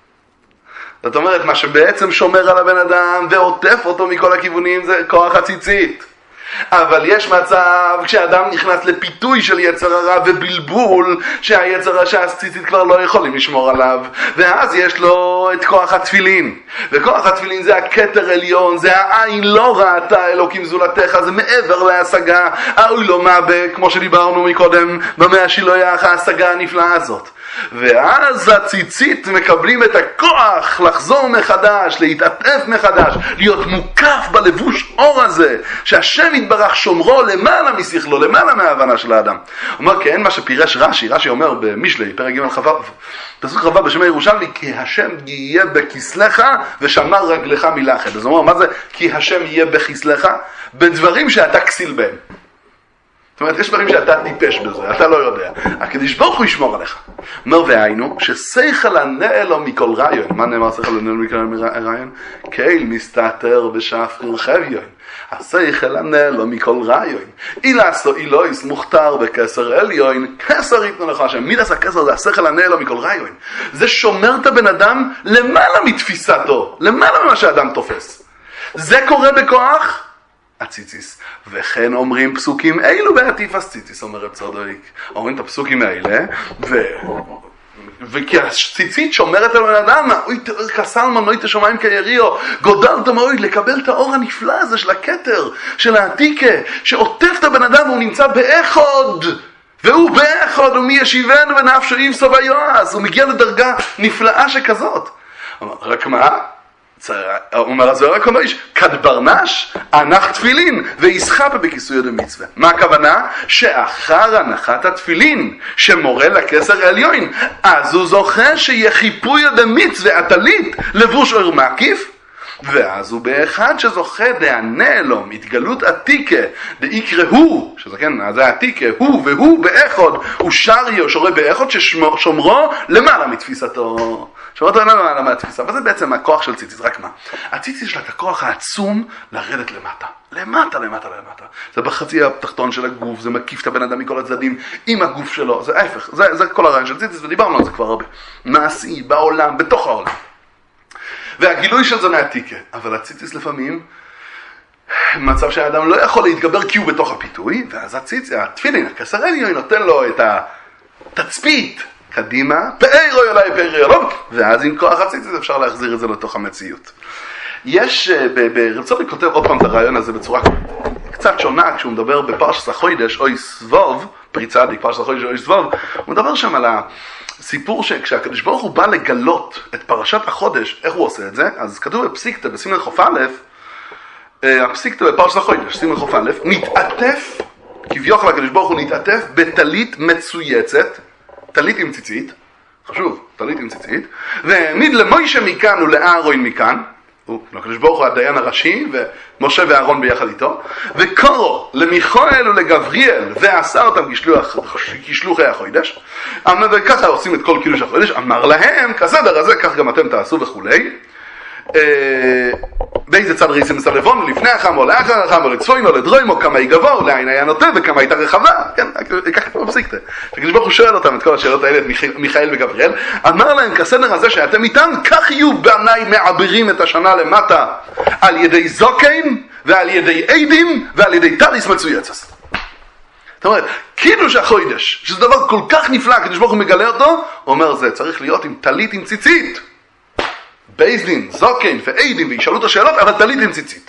זאת אומרת, מה שבעצם שומר על הבן אדם ועוטף אותו מכל הכיוונים זה כוח הציצית. אבל יש מצב כשאדם נכנס לפיתוי של יצר הרע ובלבול שהיצר הרע שהציצית כבר לא יכולים לשמור עליו, ואז יש לו את כוח התפילין, וכוח התפילין זה הכתר עליון, זה העין לא ראתה אלוקים זולתך, זה מעבר להשגה, האוי לא מה, כמו שדיברנו מקודם במאה השילוח, ההשגה הנפלאה הזאת. ואז הציצית מקבלים את הכוח לחזור מחדש, להתעטף מחדש, להיות מוקף בלבוש אור הזה, שהשם יתברך שומרו למעלה משכלו, למעלה מההבנה של האדם. הוא אומר, כן, מה שפירש רש"י, רש"י אומר במשלי, פרק ג' חו', פסוק חו' בשם הירושלמי, כי השם יהיה בכסלך ושמר רגלך מלחץ. אז הוא אומר, מה זה כי השם יהיה בכסלך? בדברים שאתה כסיל בהם. זאת אומרת, יש דברים שאתה טיפש בזה, אתה לא יודע. הקדוש ברוך הוא ישמור עליך. אומר והיינו, ששכל הנעלו מכל רעיון. מה נאמר שכל הנעלו מכל רעיון? קהל מסתתר בשפר חביון. השכל הנעלו מכל רעיון. אילסו אילויס מוכתר בכסר עליון. כסר יתנו לך השם. מידס הכסר זה השכל הנעלו מכל רעיון. זה שומר את הבן אדם למעלה מתפיסתו. למעלה ממה שהאדם תופס. זה קורה בכוח הציציס. וכן אומרים פסוקים אילו בעטיפס ציציס, אומר רב צדיק. אומרים את הפסוקים האלה, ו... וכי הציצית שומרת על בן אדם, כסלמן נוי תשומעים כיריו, גודלת מאוד לקבל את האור הנפלא הזה של הכתר, של העתיקה, שעוטף את הבן אדם והוא נמצא באחוד, והוא באחוד, ומי ישיבנו ונפשו יבשו ויועז, הוא מגיע לדרגה נפלאה שכזאת. רק מה? אומר הזוהר הקדוש, כדברנש ענך תפילין ויסחפה בכיסוי דמצווה. מה הכוונה? שאחר הנחת התפילין שמורה לכסר העליון, אז הוא זוכה שיהיה חיפוי דמצווה הטלית לבוש אור מקיף, ואז הוא באחד שזוכה דענה לו מתגלות עתיקה דאיקרא הוא, שזה כן, זה העתיקה, הוא והוא באחוד, הוא שריו שורה באחוד ששומרו למעלה מתפיסתו. שומרות עלינו למעלה מהתפיסה, וזה בעצם הכוח של ציציס. רק מה? הציציס יש לה את הכוח העצום לרדת למטה. למטה, למטה, למטה. זה בחצי התחתון של הגוף, זה מקיף את הבן אדם מכל הצדדים עם הגוף שלו, זה ההפך, זה, זה כל הרעיון של ציציס, ודיברנו על זה כבר הרבה. מעשי, בעולם, בתוך העולם. והגילוי של זה מהתיקה. אבל הציציס לפעמים, מצב שהאדם לא יכול להתגבר כי הוא בתוך הפיתוי, ואז הציציס, התפילין, הכסר עליון, נותן לו את התצפית קדימה, פאר אוי אליי פאר אליו, ואז עם כוח הציציס אפשר להחזיר את זה לתוך המציאות. יש, ברב צודק כותב עוד פעם את הרעיון הזה בצורה קצת שונה, כשהוא מדבר בפרשת החודש, אוי סבוב, פרי צדיק, פרשת החודש אוי סבוב, הוא מדבר שם על הסיפור שכשהקדוש ברוך הוא בא לגלות את פרשת החודש, איך הוא עושה את זה? אז כתוב בפסיקתא, בסימן חוף א', הפסיקתא בפרשת החודש, סימן חוף א', נתעטף, כביכול הקדוש ברוך הוא נתעטף בטלית מצויצת, טלית עם ציצית, חשוב, טלית עם ציצית, והעמיד למוישה מכאן ולאהרון מכאן, הקדוש ברוך הוא הדיין הראשי, ומשה ואהרון ביחד איתו, וקורו למיכאל ולגבריאל, ועשה אותם כשלוחי החודש, וככה עושים את כל קידוש החודש, אמר להם, כסדר הזה, כך גם אתם תעשו וכולי, באיזה צד ריסים מצד לבון, לפני החם או לאחר החם או לצפוין או לדרוים או כמה יגבור, לאין היה נוטה וכמה הייתה רחבה, כן, ככה כמו פסיקתא. כשקדוש ברוך הוא שואל אותם את כל השאלות האלה, את מיכאל וגבריאל, אמר להם כסדר הזה שאתם איתם, כך יהיו בני מעברים את השנה למטה, על ידי זוקן ועל ידי עדים ועל ידי טליס מצויצס. זאת אומרת, קידוש החודש, שזה דבר כל כך נפלא, הקדוש ברוך הוא מגלה אותו, הוא אומר זה צריך להיות עם טלית עם ציצית. בייזדין, זוקן ועדים, וישאלו את השאלות, אבל טלית עם ציצית.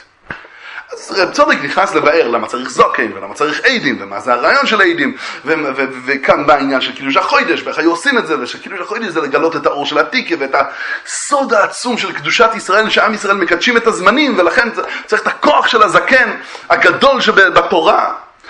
אז רב צודק נכנס לבאר למה צריך זוקן, ולמה צריך עדים, ומה זה הרעיון של העדים, וכאן בא העניין של קידוש החודש, ואיך היו עושים את זה, ושקידוש החודש זה לגלות את האור של התיקה, ואת הסוד העצום של קדושת ישראל, שעם ישראל מקדשים את הזמנים, ולכן צריך את הכוח של הזקן, הגדול שבתורה.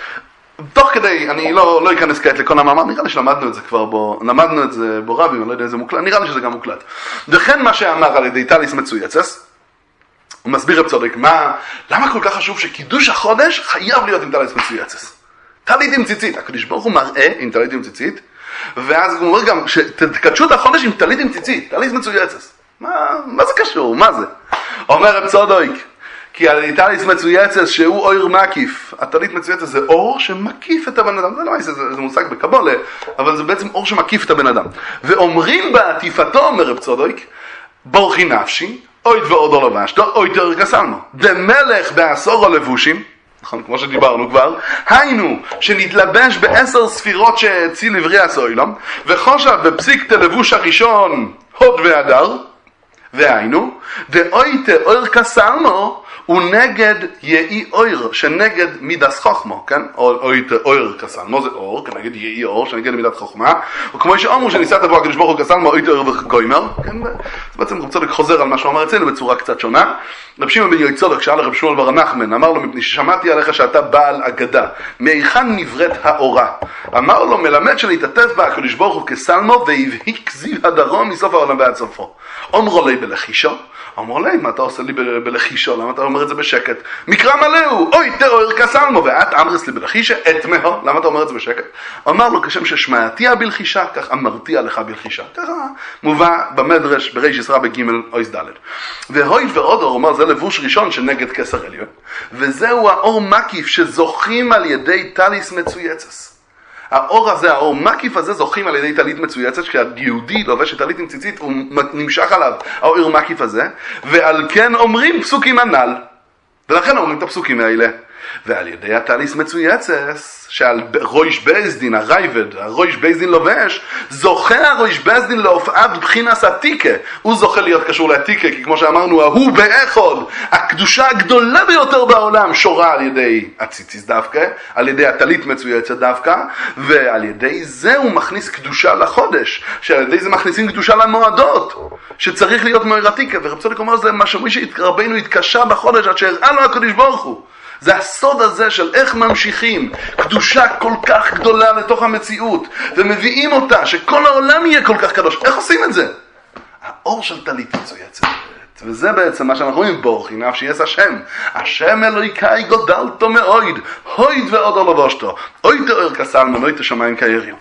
תוך כדי, אני לא, לא אכנס כעת לכל המאמר, נראה לי שלמדנו את זה כבר בו, למדנו את זה בו רבים, אני לא יודע איזה מוקלט, נראה לי שזה גם מוקלט. וכן מה שאמר על ידי טליס מצויצס, הוא מסביר רב צודק, מה, למה כל כך חשוב שקידוש החודש חייב להיות עם טליס מצויצס? טלית עם ציצית, הקדוש ברוך הוא מראה עם טלית עם ציצית, ואז הוא אומר גם, שתקדשו את החודש עם טלית עם ציצית, טליס מצויצס. מה, מה זה קשור? מה זה? אומר רב צודק, כי על טליס מצויצס שהוא אור מקיף. הטלית מצויצס זה אור שמקיף את הבן אדם. זה לא זה, זה, זה מושג בקבולה, אבל זה בעצם אור שמקיף את הבן אדם. ואומרים בעטיפתו, אומר רב צודק, בורכי נפשי, אוי ועוד לא לבשתו, אוי תאר כסלמו. דמלך בעשור הלבושים, נכון, כמו שדיברנו כבר, היינו שנתלבש בעשר ספירות שהציל עברי הסוילם, וחושב בפסיק תלבוש הראשון, הוד והדר, והיינו, דאוי תאר כסלמו, הוא נגד יאי אויר, שנגד מידס חוכמה, כן? אוי תאר כסלמו זה אור, כנגד יאי אור, שנגד מידת חוכמה, וכמו שאומרו שניסת בו הקדוש ברוך הוא כסלמו, אוי תאר וגוימר, כן? זה בעצם רב צודק חוזר על מה שהוא אמר אצלנו בצורה קצת שונה. רב שמעון בן יהויצודק שאל לרב שמואל בר נחמן, אמר לו, מפני ששמעתי עליך שאתה בעל אגדה, מהיכן נבראת האורה? אמר לו, מלמד שנתעטף בה הקדוש ברוך הוא כסלמו, והבהיק זיו הדרום מסוף העולם ועד סופו. אומרו לי בלחישו, אמרו לי, מה אתה עושה לי בלחישו? למה אתה אומר את זה בשקט? מקרא מלא הוא, אוי תאר כסלמו, ואת אמרס לי בלחישה, את מהו, למה אתה אומר את זה בשקט? אמר לו, כשם ששמעתיה בלחישה, כך אמרתי עליך בלחישה. ככה מובא במדרש בריש ישרה בגימל אויס ד'. והוי ועוד אור, אומר, זה לבוש ראשון שנגד כסר עליון, וזהו האור מקיף שזוכים על ידי טליס מצויצס. האור הזה, האור מקיף הזה, זוכים על ידי טלית מצויצת, כשהיהודי לובש את טלית עם ציצית, הוא נמשך עליו, האור מקיף הזה, ועל כן אומרים פסוקים הנ"ל, ולכן אומרים את הפסוקים האלה. ועל ידי הטליס מצויצס, שעל רויש בייזדין, הרייבד, הרויש בייזדין לובש, זוכה הרויש בייזדין להופעת בחינס עתיקה. הוא זוכה להיות קשור לעתיקה, כי כמו שאמרנו, הוא באחוד, הקדושה הגדולה ביותר בעולם, שורה על ידי הציציס דווקא, על ידי הטלית מצויצת דווקא, ועל ידי זה הוא מכניס קדושה לחודש, שעל ידי זה מכניסים קדושה למועדות, שצריך להיות מאיר עתיקה. ורב צודק אומר, זה מה שאומרים שרבנו התקשה בחודש, עד שהראה לו הקדוש ברוך הוא. זה הסוד הזה של איך ממשיכים קדושה כל כך גדולה לתוך המציאות, ומביאים אותה, שכל העולם יהיה כל כך קדוש. איך עושים את זה? האור של טלית מצויצת. וזה בעצם מה שאנחנו רואים, בורכי נפשי יש השם. השם אלוהיקאי גדלתו מאויד, הויד ועוד לא לבושתו, אוי תאר כסלמו, לא תשמיים כיריו.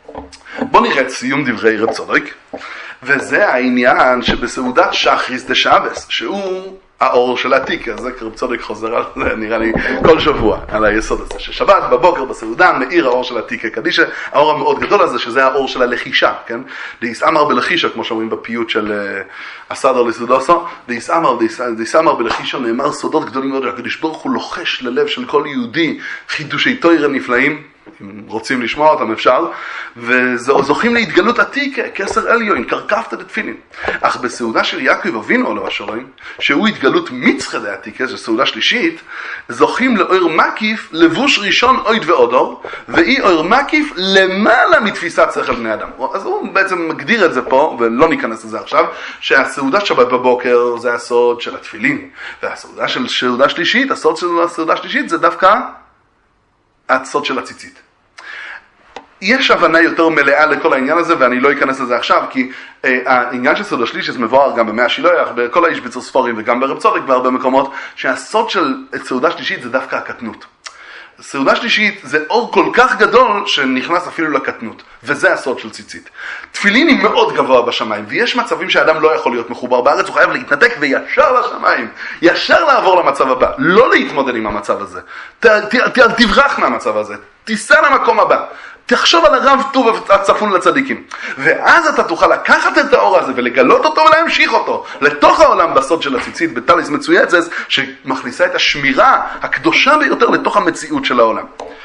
בוא נראה את סיום דברי רב צודק, וזה העניין שבסעודת שחריס דשבס, שהוא האור של העתיקה, זה רב צודק חוזר על זה, נראה לי כל שבוע, על היסוד הזה, ששבת בבוקר בסעודה מאיר האור של העתיקה קדישה, האור המאוד גדול הזה, שזה האור של הלחישה, כן? דאיסאמר בלחישה, כמו שאומרים בפיוט של הסדר לסעודוסו, דאיסאמר, דאיסאמר בלחישה נאמר סודות גדולים מאוד, הקדוש ברוך הוא לוחש ללב של כל יהודי חידושי תורה נפלאים, אם רוצים לשמוע אותם אפשר, וזוכים להתגלות עתיקה, כסר עליון, קרקפת דתפילין. אך בסעודה של יעקב אבינו עליו השלום, שהוא התגלות מצחא דעתיקה, זו סעודה שלישית, זוכים לאור מקיף, לבוש ראשון אויד ואודור, ואי אור מקיף למעלה מתפיסת שכל בני אדם. אז הוא בעצם מגדיר את זה פה, ולא ניכנס לזה עכשיו, שהסעודת שבת בבוקר זה הסוד של התפילין, והסעודה של סעודה שלישית, הסוד של הסעודה שלישית זה דווקא הסוד של הציצית. יש הבנה יותר מלאה לכל העניין הזה, ואני לא אכנס לזה עכשיו, כי אה, העניין של סעודה שלישית מבואר גם במאה השילוח, בכל האיש ביצור ספורים וגם ברב צודק בהרבה מקומות, שהסוד של סעודה שלישית זה דווקא הקטנות. סעודה שלישית זה אור כל כך גדול שנכנס אפילו לקטנות, וזה הסוד של ציצית. תפילין היא מאוד גבוה בשמיים, ויש מצבים שהאדם לא יכול להיות מחובר בארץ, הוא חייב להתנתק וישר לשמיים, ישר לעבור למצב הבא, לא להתמודד עם המצב הזה. ת, ת, ת, תברח מהמצב הזה, תיסע למקום הבא. תחשוב על הרב טוב הצפון לצדיקים. ואז אתה תוכל לקחת את האור הזה ולגלות אותו ולהמשיך אותו לתוך העולם בסוד של הציצית, בטליס מצויצס, שמכניסה את השמירה הקדושה ביותר לתוך המציאות של העולם.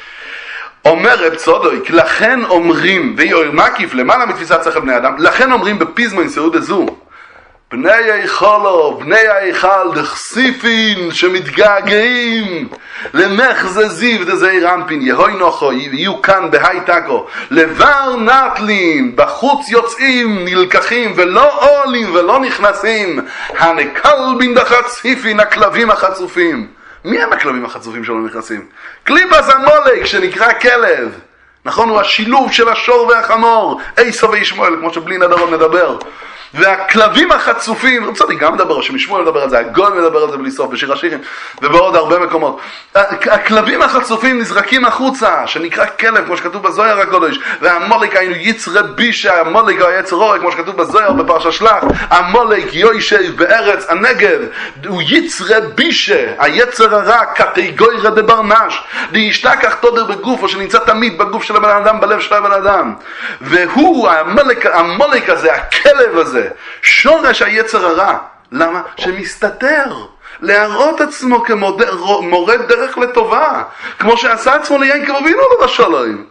אומר רב צודק, לכן אומרים, ויאור מקיף למעלה מתפיסת שכל בני אדם, לכן אומרים בפיזמון סעודה זו, בני היכולו, בני היכל, דחסיפין שמתגעגעים למחזה זיו דזעיר אנפין, יהוי נוחו, יהיו כאן בהי טקו, לבר נטלין, בחוץ יוצאים, נלקחים ולא עולים ולא נכנסים, הנקלבין דחציפין, הכלבים החצופים. מי הם הכלבים החצופים שלא נכנסים? קליפס המולק שנקרא כלב. נכון, הוא השילוב של השור והחמור, עשו וישמעאל, כמו שבלי נדרון מדבר. והכלבים החצופים, רצוני גם מדבר, שמשמואל מדבר על זה, הגול מדבר על זה בלי סוף, בשיר השירים, ובעוד הרבה מקומות. הכלבים החצופים נזרקים החוצה, שנקרא כלב, כמו שכתוב בזוהר הקודש, והמולק היינו יצרה בישה, המולק היצר אורק, כמו שכתוב בזוהר בפרשה שלח, המולק יוישב בארץ הנגב, הוא יצרה בישה, היצר הרע, קטגוריה דברנש, להשתכח תודר בגוף, או שנמצא תמיד בגוף של הבן אדם, בלב של הבן אדם. והוא, המולק, המולק הזה, הכלב הזה, שורש היצר הרע. למה? שמסתתר להראות עצמו כמורד דרך לטובה, כמו שעשה עצמו ליעקב אבינו עליו השלום,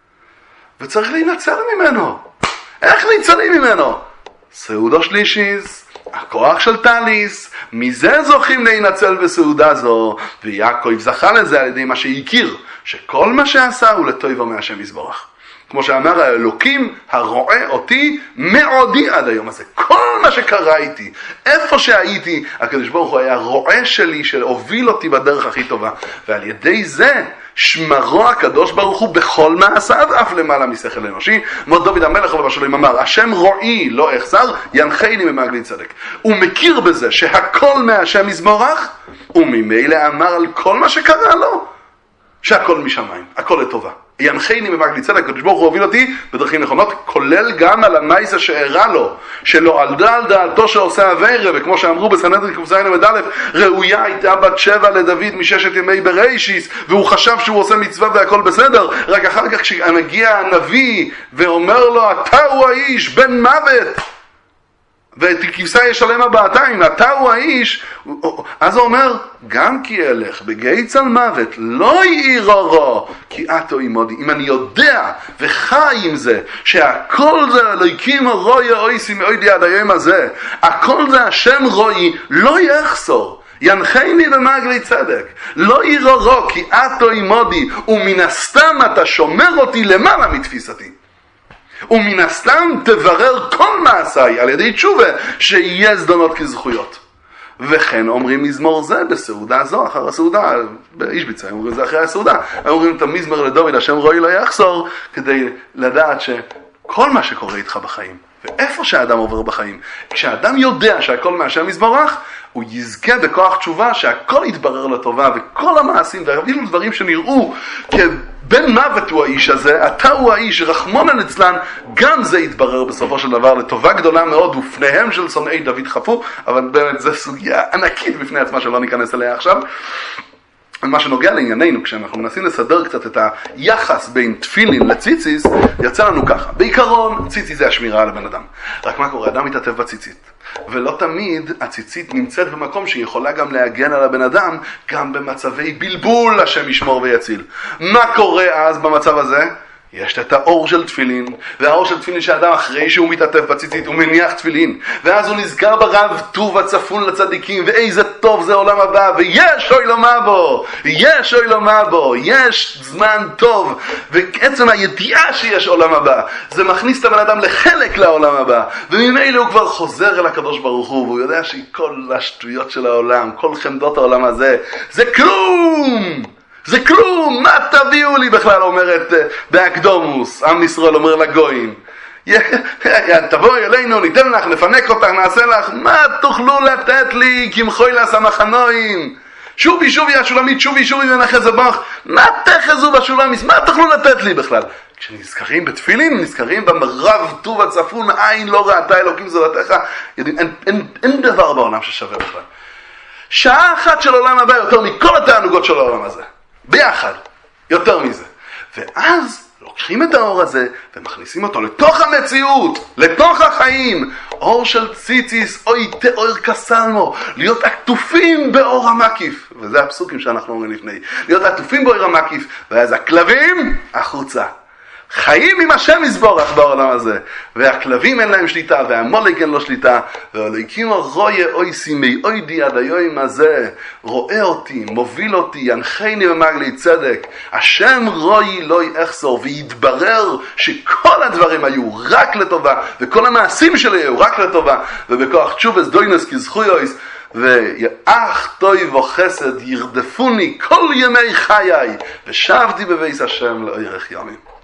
וצריך להינצל ממנו. איך ניצלים ממנו? סעודה שלישית, הכוח של טליס, מזה זוכים להינצל בסעודה זו, ויעקב זכה לזה על ידי מה שהכיר, שכל מה שעשה הוא לטובה מהשם יזברך. כמו שאמר האלוקים הרואה אותי מעודי עד היום הזה. כל מה שקרה איתי, איפה שהייתי, הקדוש ברוך הוא היה רואה שלי, שהוביל אותי בדרך הכי טובה. ועל ידי זה שמרו הקדוש ברוך הוא בכל מעשיו, אף למעלה משכל אנושי. כמו דוד המלך עליו השלום אמר, השם רואי לא אחסר, ינחני במעגלי צדק. הוא מכיר בזה שהכל מהשם יזברך, וממילא אמר על כל מה שקרה לו, שהכל משמיים, הכל לטובה. ינחני במעגלי צדק, הקדוש ברוך הוא הוביל אותי בדרכים נכונות, כולל גם על המייסה שהראה לו, שלא על דל דעתו שעושה עבירה, וכמו שאמרו בסנהדרין ק"ז עמוד א', ראויה הייתה בת שבע לדוד מששת ימי בראשיס, והוא חשב שהוא עושה מצווה והכל בסדר, רק אחר כך כשמגיע הנביא ואומר לו, אתה הוא האיש, בן מוות, וכבשה ישלם הבעתיים, אתה הוא האיש, אז הוא אומר, גם כי אלך בגיא צל מוות, לא יעיר אורו, כי אתו עמודי. אם אני יודע וחי עם זה, שהכל זה אלוקים רואי אויסי מאוידי עד היום הזה, הכל זה השם רואי, לא יחסור. ינחני במעגלי צדק, לא יעיר אורו, כי אתו עמודי, ומן הסתם אתה שומר אותי למעלה מתפיסתי. ומן הסתם תברר כל מעשיי על ידי תשובה שיהיה זדונות כזכויות. וכן אומרים מזמור זה בסעודה זו, אחר הסעודה, באיש ביצה, אומרים זה אחרי הסעודה, אומרים את המזמר לדוד, השם רואי לא יחסור, כדי לדעת שכל מה שקורה איתך בחיים, ואיפה שהאדם עובר בחיים, כשהאדם יודע שהכל מהשם יזברך, הוא יזכה בכוח תשובה שהכל יתברר לטובה, וכל המעשים, ואפילו דברים שנראו כבן מוות הוא האיש הזה, אתה הוא האיש, רחמון ליצלן, גם זה יתברר בסופו של דבר לטובה גדולה מאוד, ופניהם של שונאי דוד חפו, אבל באמת זו סוגיה ענקית בפני עצמה שלא ניכנס אליה עכשיו. מה שנוגע לענייננו, כשאנחנו מנסים לסדר קצת את היחס בין תפילין לציציס, יצא לנו ככה. בעיקרון, ציציס זה השמירה על הבן אדם. רק מה קורה? אדם מתעטף בציצית. ולא תמיד הציצית נמצאת במקום שהיא יכולה גם להגן על הבן אדם, גם במצבי בלבול, השם ישמור ויציל. מה קורה אז במצב הזה? יש את האור של תפילין, והאור של תפילין שהאדם אחרי שהוא מתעטף בציצית הוא מניח תפילין, ואז הוא נזכר ברב טוב הצפון לצדיקים, ואיזה טוב זה עולם הבא, ויש עולם הבא, יש עולם הבא, יש זמן טוב, ועצם הידיעה שיש עולם הבא, זה מכניס את הבן אדם לחלק לעולם הבא, וממילא הוא כבר חוזר אל הקדוש ברוך הוא, והוא יודע שכל השטויות של העולם, כל חמדות העולם הזה, זה כלום! זה כלום, מה תביאו לי בכלל, אומרת באקדומוס, עם ישראל אומר לגויים. תבואי אלינו, ניתן לך, נפנק אותך, נעשה לך, מה תוכלו לתת לי כמחוי לעש המחנועים? שובי שובי השולמית, שובי שובי ונחז הבח, מה תחזו בשולמית, מה תוכלו לתת לי בכלל? כשנזכרים בתפילין, נזכרים במרב טוב הצפון, עין לא ראתה אלוקים זולתך, יודעים, אין, אין, אין דבר בעולם ששווה בכלל. שעה אחת של עולם הבא יותר מכל התענוגות של העולם הזה. ביחד, יותר מזה. ואז לוקחים את האור הזה ומכניסים אותו לתוך המציאות, לתוך החיים. אור של ציציס, אוי תאור כסלמו, להיות עטופים באור המקיף. וזה הפסוקים שאנחנו אומרים לפני. להיות עטופים באור המקיף, ואז הכלבים החוצה. חיים עם השם יסבורך בעולם הזה, והכלבים אין להם שליטה, והמולק אין לו שליטה, והאלוהיקים רואה אוי סימי, אוי די עד היום הזה, רואה אותי, מוביל אותי, ינחני במגלי צדק, השם רואי לא יחסור, ויתברר שכל הדברים היו רק לטובה, וכל המעשים שלי היו רק לטובה, ובכוח תשובס דוינס כזכויוס, ואח טוב וחסד ירדפוני כל ימי חיי, ושבתי בבית השם לאורך ימים.